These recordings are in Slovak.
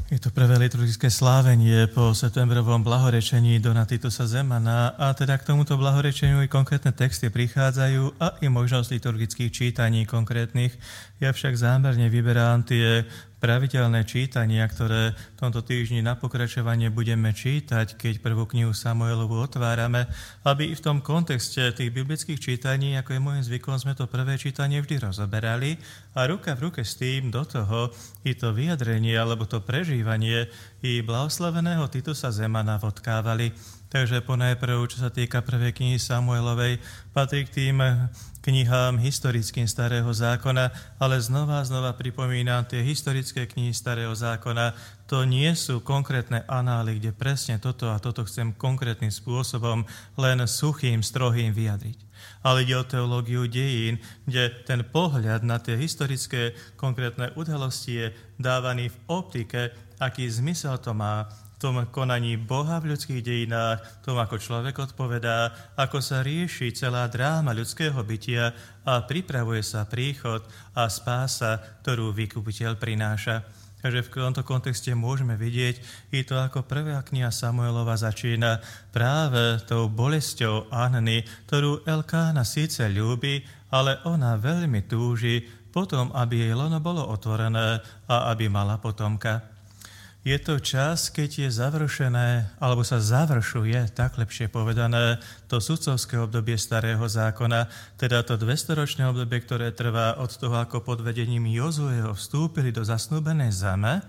Je to prvé liturgické slávenie po septembrovom blahorečení Dona Titusa Zemana a teda k tomuto blahorečeniu i konkrétne texty prichádzajú a i možnosť liturgických čítaní konkrétnych. Ja však zámerne vyberám tie pravidelné čítania, ktoré v tomto týždni na pokračovanie budeme čítať, keď prvú knihu Samuelovu otvárame, aby i v tom kontexte tých biblických čítaní, ako je môjim zvykom, sme to prvé čítanie vždy rozoberali a ruka v ruke s tým do toho i to vyjadrenie alebo to prežívanie i blahoslaveného Titusa Zemana vodkávali. Takže ponajprv, čo sa týka prvej knihy Samuelovej, patrí k tým knihám historickým Starého zákona, ale znova pripomínam, tie historické knihy Starého zákona, to nie sú konkrétne anály, kde presne toto a toto chcem konkrétnym spôsobom len suchým, strohým vyjadriť. Ale ide o teológiu dejín, kde ten pohľad na tie historické konkrétne udalosti je dávaný v optike, aký zmysel to má, v tom konaní Boha v ľudských dejinách, tom, ako človek odpovedá, ako sa rieši celá dráma ľudského bytia a pripravuje sa príchod a spása, ktorú vykupiteľ prináša. Takže v tomto kontexte môžeme vidieť i to, ako prvá kniha Samuelova začína práve tou bolesťou Anny, ktorú Elkána síce ľúbi, ale ona veľmi túži potom, aby jej lono bolo otvorené a aby mala potomka. Je to čas, keď je završené, alebo sa završuje, tak lepšie povedané, to sudcovské obdobie Starého zákona, teda to 200-ročné obdobie, ktoré trvá od toho, ako pod vedením Jozueho vstúpili do zasnúbenej zeme,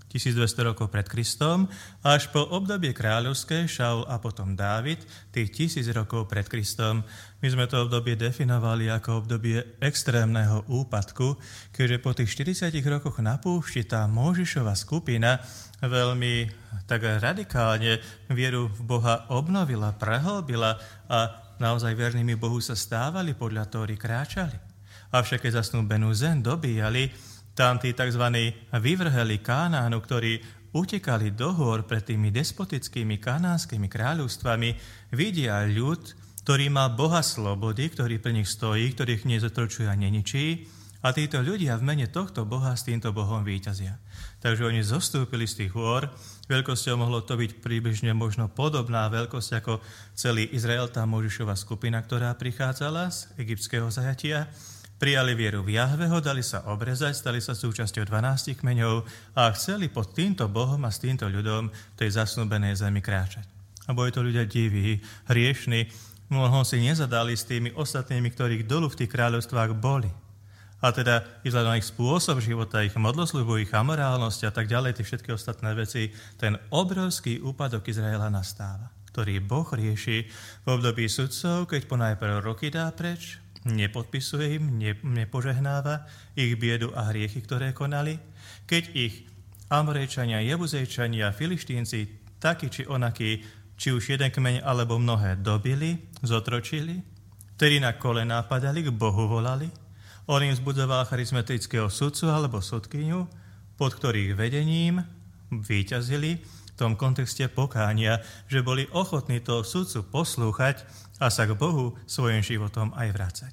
1200 rokov pred Kristom, až po obdobie kráľovské, Šaul a potom Dávid, tých 1000 rokov pred Kristom. My sme to obdobie definovali ako obdobie extrémneho úpadku, keďže po tých 40 rokoch na púšti tá Mojžišova skupina veľmi tak radikálne vieru v Boha obnovila, prehlbila a naozaj vernými Bohu sa stávali, podľa Tóry kráčali. Avšak keď zasnúbenú zem dobíjali, tam tí tzv. Vyvrheli Kánánu, ktorí utekali do hôr pred tými despotickými kanánskymi kráľovstvami, vidia ľud, ktorý má Boha slobody, ktorý pre nich stojí, ktorých nezotročuje a neničí, a títo ľudia v mene tohto Boha s týmto Bohom víťazia. Takže oni zostúpili z tých hôr, veľkosťou mohlo to byť približne možno podobná veľkosť ako celý Izrael, tá Mojžišova skupina, ktorá prichádzala z egyptského zajatia. Prijali vieru v Jahveho, dali sa obrezať, stali sa súčasťou 12 kmeňov a chceli pod týmto Bohom a s týmto ľudom tej zasnúbenej zemi kráčať. A boli to ľudia diví, hriešni, mnohom si nezadali s tými ostatnými, ktorých dolu v tých kráľovstvách boli. A teda i vzhľadom na ich spôsob života, ich modlosľubu, ich amorálnosť a tak ďalej, tie všetky ostatné veci, ten obrovský úpadok Izraela nastáva, ktorý Boh rieši v období sudcov, keď ponajprv roky dá preč, nepodpisuje im, nepožehnáva ich biedu a hriechy, ktoré konali, keď ich Amorejčania, Jebuzejčania, Filištínci, takí či onakí, či už jeden kmeň alebo mnohé dobili, zotročili, ktorí na kolená padali, k Bohu volali, on im zbudoval charizmatického sudcu alebo sudkyňu, pod ktorých vedením víťazili v tom kontexte pokánia, že boli ochotní toho sudcu poslúchať a sa k Bohu svojim životom aj vracať.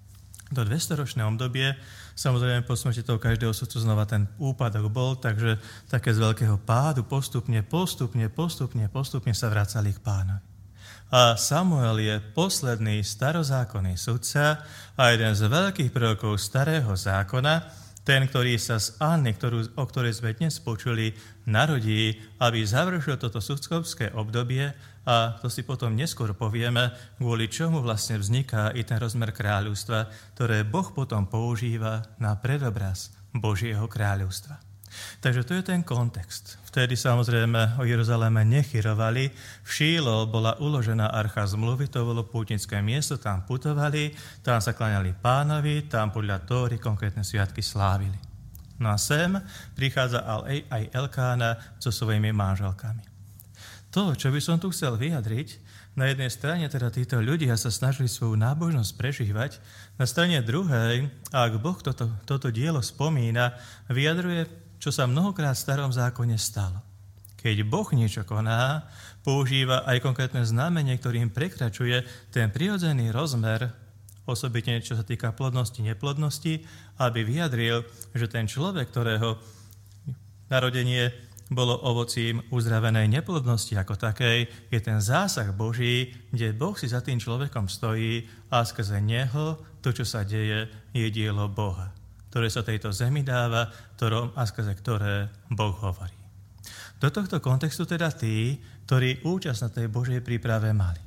Do 200-ročné obdobie, samozrejme po smrti toho každého sudcu znova ten úpadok bol, takže také z veľkého pádu postupne sa vracali k Pánovi. A Samuel je posledný starozákonný sudca a jeden z veľkých prorokov Starého zákona, ten, ktorý sa z Anny, o ktorej sme dnes počuli, narodí, aby završil toto sudcovské obdobie, a to si potom neskôr povieme, kvôli čomu vlastne vzniká i ten rozmer kráľovstva, ktoré Boh potom používa na predobraz Božieho kráľovstva. Takže to je ten kontext. Vtedy samozrejme o Jeruzaléme nechyrovali. V Šílo bola uložená archa zmluvy, to bolo pútnické miesto, tam putovali, tam sa kláňali Pánovi, tam podľa Tóry konkrétne sviatky slávili. No a sem prichádza aj Elkána so svojimi manželkami. To, čo by som tu chcel vyjadriť, na jednej strane teda títo ľudia sa snažili svoju nábožnosť prežívať, na strane druhej, ak Boh toto dielo spomína, vyjadruje, čo sa mnohokrát v Starom zákone stalo. Keď Boh niečo koná, používa aj konkrétne znamenie, ktorým prekračuje ten prirodzený rozmer, osobitne čo sa týka plodnosti, neplodnosti, aby vyjadril, že ten človek, ktorého narodenie bolo ovocím uzdravenej neplodnosti ako takej, je ten zásah Boží, kde Boh si za tým človekom stojí a skrze neho to, čo sa deje, je dielo Boha, ktoré sa tejto zemi dáva, a skrze ktoré Boh hovorí. Do tohto kontextu teda tí, ktorí účasť na tej Božej príprave mali.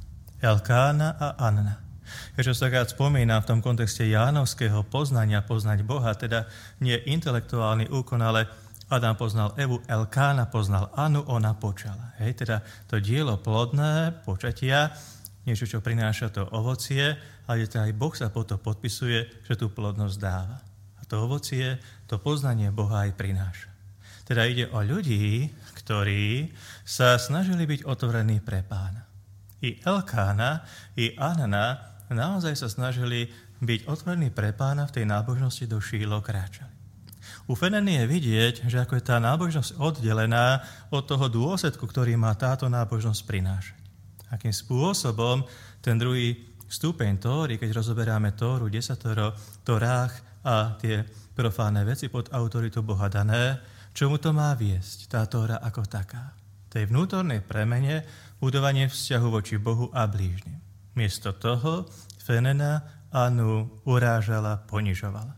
Elkána a Anna. Ja častokrát spomínam v tom kontexte jánovského poznať Boha, teda nie intelektuálny úkon, ale Adam poznal Evu, Elkána poznal Annu, ona počala. Hej, teda to dielo plodné, počatia, niečo, čo prináša to ovocie, ale teda aj Boh sa potom podpisuje, že tú plodnosť dáva. A to ovocie, to poznanie Boha aj prináša. Teda ide o ľudí, ktorí sa snažili byť otvorení pre Pána. I Elkána, i Anna naozaj sa snažili byť otvorení pre Pána v tej nábožnosti do Šílo kráčali. U Feneny je vidieť, že ako je tá nábožnosť oddelená od toho dôsledku, ktorý má táto nábožnosť prinášať. Akým spôsobom ten druhý stupeň Tóry, keď rozoberáme Tóru, desatoro, Torách a tie profánne veci pod autoritu Boha dané, čomu to má viesť, tá Tóra ako taká? Tej vnútornej premene, budovanie vzťahu voči Bohu a blížnym. Miesto toho Fenena Annu urážala, ponižovala.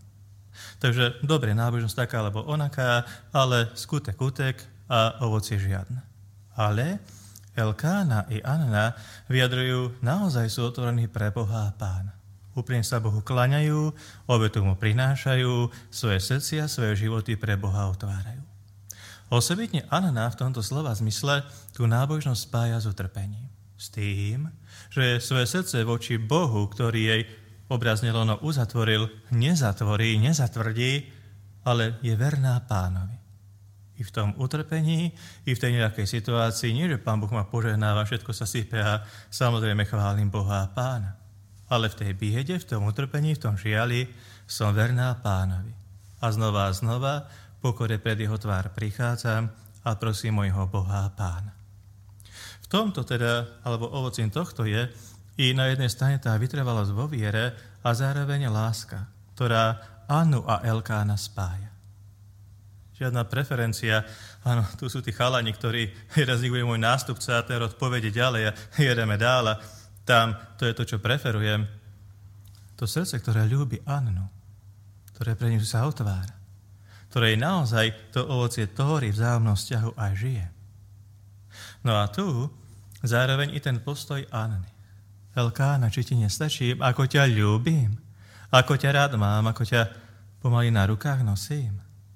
Takže dobre, nábožnosť taká alebo onaká, ale skutek utek a ovocie žiadne. Ale Elkána i Anna vyjadrujú, naozaj sú otvorení pre Boha a Pána. Úprimne sa Bohu klaňajú, obetu mu prinášajú, svoje srdcia, svoje životy pre Boha otvárajú. Osobitne Anna v tomto slova zmysle tú nábožnosť spája s utrpením. S tým, že svoje srdce voči Bohu, ktorý jej obrazne lono uzatvoril, nezatvorí, nezatvrdí, ale je verná Pánovi. I v tom utrpení, i v tej nejakej situácii, nie že Pán Boh ma požehnáva, všetko sa sype a samozrejme chválim Boha a Pána. Ale v tej biede, v tom utrpení, v tom žiali som verná Pánovi. A znova pokore pred jeho tvár prichádzam a prosím mojho Boha a Pána. V tomto teda, alebo ovocím tohto je i na jednej strane tá vytrvalosť vo viere a zároveň láska, ktorá Annu a Elkána spája. Žiadna preferencia, áno, tu sú tí chalani, ktorí raz bude môj nástupca a ten rod povede ďalej a jedeme dál a tam to je to, čo preferujem. To srdce, ktoré ľúbi Annu, ktoré pre ňu sa otvára, ktoré naozaj to ovocie Tóry v vzájomnom vzťahu aj žije. No a tu zároveň i ten postoj Anny. Elkána, či ti nestačí, ako ťa ľúbim, ako ťa rád mám, ako ťa pomaly na rukách nosím.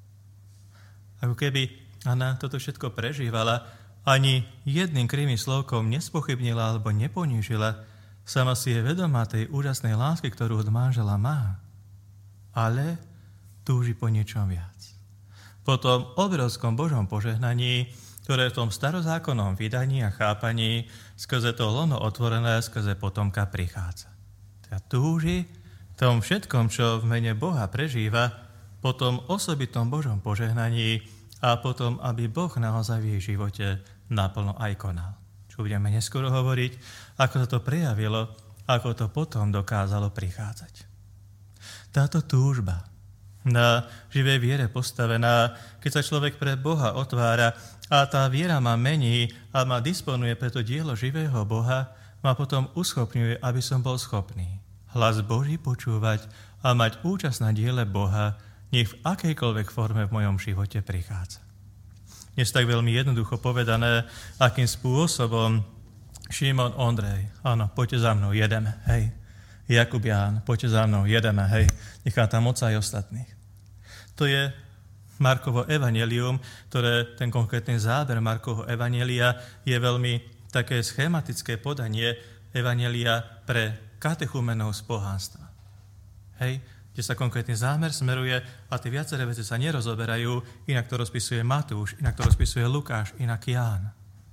Ako keby Anna toto všetko prežívala, ani jedným krivým slovkom nespochybnila alebo neponížila, sama si je vedomá tej úžasnej lásky, ktorú od manžela má. Ale túži po niečom viac. Po tom obrovskom Božom požehnaní, ktoré v tom starozákonnom vydaní a chápaní skrze to lono otvorené, skrze potomka prichádza. Teda túži v tom všetkom, čo v mene Boha prežíva, po tom osobitnom Božom požehnaní a potom, aby Boh naozaj v jej živote naplno aj konal. Čo budeme neskoro hovoriť, ako sa to prejavilo, ako to potom dokázalo prichádzať. Táto túžba na živej viere postavená, keď sa človek pre Boha otvára a tá viera ma mení a ma disponuje pre to dielo živého Boha, ma potom uschopňuje, aby som bol schopný hlas Boží počúvať a mať účasť na diele Boha, nech v akejkoľvek forme v mojom živote prichádza. Dnes tak veľmi jednoducho povedané, akým spôsobom Šimon, Ondrej, áno, poďte za mnou, jedeme, hej. Jakub, Ján, poďte za mnou, jedeme, hej. Nechá tam moc aj ostatných. To je Markovo evanjelium, ktoré ten konkrétny záber Markovho evanjelia je veľmi také schematické podanie evanjelia pre katechumenov z pohanstva. Hej, kde sa konkrétny zámer smeruje a tie viaceré veci sa nerozoberajú, inak to rozpisuje Matúš, inak to rozpisuje Lukáš, inak Ján.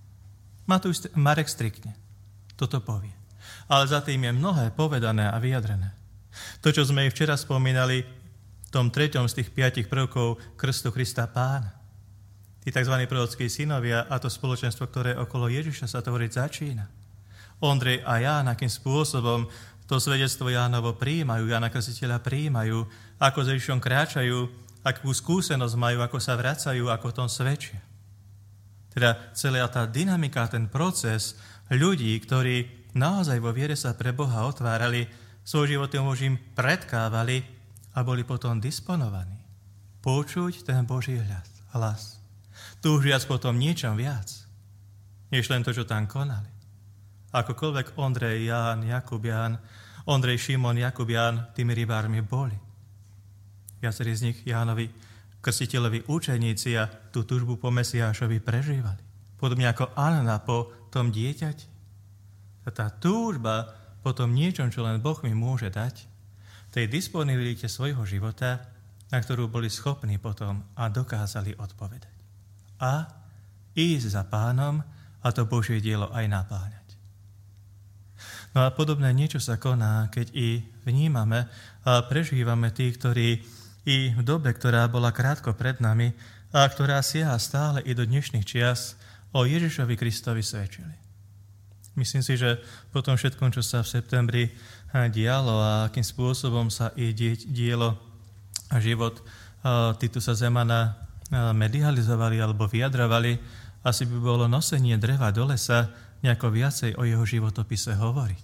Marek striktne toto povie. Ale za tým je mnohé povedané a vyjadrené. To, čo sme i včera spomínali, v tom 3. z tých 5 prvkov krstu Krista Pána. Tí tzv. Prorockí synovia a to spoločenstvo, ktoré okolo Ježiša sa tvoriť začína. Ondrej a Ján, akým spôsobom to svedectvo Jánovo prijímajú, Jána Krstiteľa prijímajú, ako s Ježišom kráčajú, akú skúsenosť majú, ako sa vracajú, ako o tom svedčia. Teda celá tá dynamika, ten proces ľudí, ktorí naozaj vo viere sa pre Boha otvárali, svoj život Božím predkávali a boli potom disponovaní počuť ten Boží hlas. Túžiac potom niečom viac, než len to, čo tam konali. Akokoľvek Ondrej, Ján, Jakub, Ján, Ondrej, Šimon, Jakub, Ján tými rybármi boli. Viacerí z nich Jánovi Krstiteľovi učeníci a tú túžbu po Mesiášovi prežívali. Podobne ako Anna po tom dieťati. A tá túžba po tom niečom, čo len Boh mi môže dať, tej disponibilite svojho života, na ktorú boli schopní potom a dokázali odpovedať. A ísť za Pánom a to Božie dielo aj napáňať. No a podobné niečo sa koná, keď i vnímame a prežívame tých, ktorí i v dobe, ktorá bola krátko pred nami a ktorá siaha stále i do dnešných čias, o Ježišovi Kristovi svedčili. Myslím si, že po tom všetkom, čo sa v septembri dialo a akým spôsobom sa i dielo a život Titusa Zemana medializovali alebo vyjadrovali, asi by bolo nosenie dreva do lesa nejako viacej o jeho životopise hovoriť.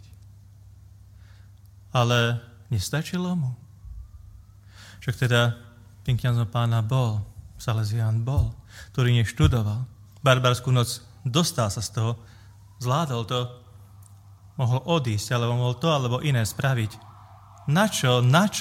Ale nestačilo mu. Však teda tým kňazom Pána bol, Salesián bol, ktorý neštudoval. Barbarskú noc dostal sa z toho, zvládol to, mohol odísť, alebo mohol to, alebo iné spraviť. Na čo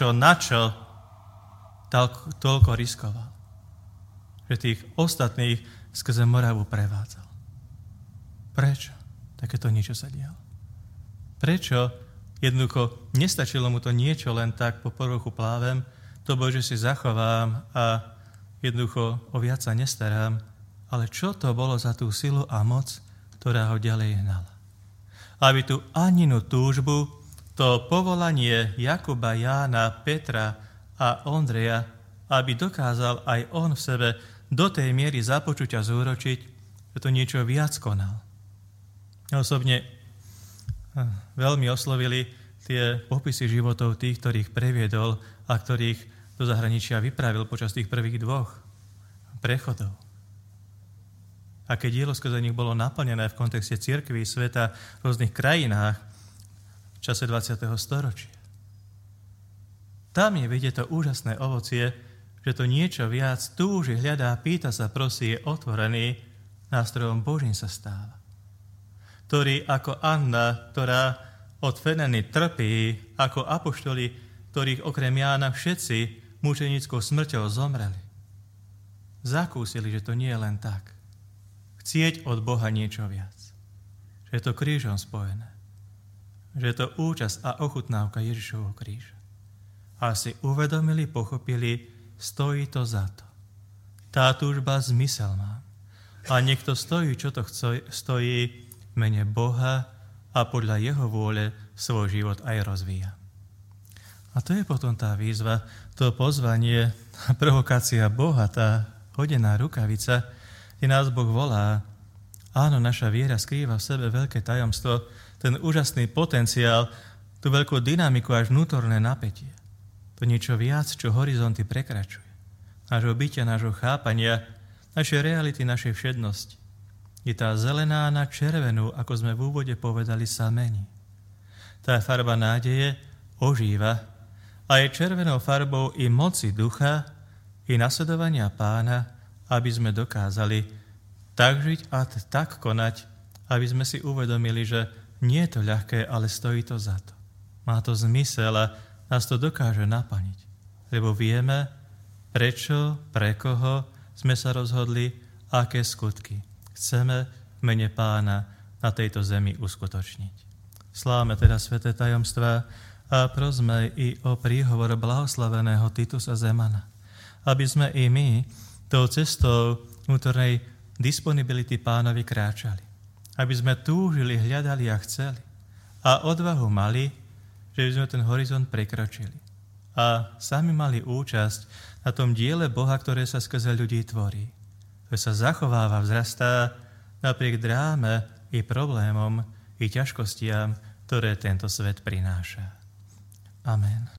toľko riskoval? Že tých ostatných skrze Moravu prevádzal. Prečo takéto niečo sa dialo? Prečo jednoducho nestačilo mu to niečo len tak po povrchu plávem, to Bože si zachovám a jednoducho o viac sa nestarám, ale čo to bolo za tú silu a moc, ktorá ho ďalej hnala? Aby tú Aninu túžbu, to povolanie Jakuba, Jána, Petra a Ondreja, aby dokázal aj on v sebe do tej miery započuť a zúročiť, že to niečo viac konal. Osobne veľmi oslovili tie popisy životov tých, ktorých previedol a ktorých do zahraničia vypravil počas tých prvých 2 prechodov. A keď dielo skrze nich bolo naplnené v kontexte cirkví sveta v rôznych krajinách v čase 20. storočia. Tam je vidieť to úžasné ovocie, že to niečo viac túži, hľadá, pýta sa, prosí, je otvorený, nástrojom Božím sa stáva. Ktorý ako Anna, ktorá od Feneny trpí, ako apoštoli, ktorých okrem Jána všetci mučenickou smrťou zomreli. Zakúsili, že to nie je len tak. Chcieť od Boha niečo viac. Že je to krížom spojené. Že je to účasť a ochutnávka Ježišovho kríža. A si uvedomili, pochopili, stojí to za to. Tá túžba zmysel má. A niekto stojí, čo to stojí v mene Boha a podľa jeho vôle svoj život aj rozvíja. A to je potom tá výzva, to pozvanie, provokácia Boha, tá hodená rukavica, kde nás Boh volá. Áno, naša viera skrýva v sebe veľké tajomstvo, ten úžasný potenciál, tú veľkú dynamiku až vnútorné napätie. To niečo viac, čo horizonty prekračuje. Nášho bytia, nášho chápania, našej reality, našej všednosti. Je tá zelená na červenú, ako sme v úvode povedali, sa mení. Tá farba nádeje ožíva a je červenou farbou i moci ducha, i nasledovania Pána, aby sme dokázali tak žiť a tak konať, aby sme si uvedomili, že nie je to ľahké, ale stojí to za to. Má to zmysel a nás to dokáže naplniť. Lebo vieme, prečo, pre koho sme sa rozhodli, aké skutky chceme v mene Pána na tejto zemi uskutočniť. Slávame teda sväté tajomstvá a prosme i o príhovor blahoslaveného Titusa Zemana, aby sme i my tou cestou vnútornej disponibility Pánovi kráčali. Aby sme túžili, hľadali a chceli. A odvahu mali, že by sme ten horizont prekročili. A sami mali účasť na tom diele Boha, ktoré sa skrze ľudí tvorí. Ktoré sa zachováva, vzrastá napriek dráme i problémom, i ťažkostiam, ktoré tento svet prináša. Amen.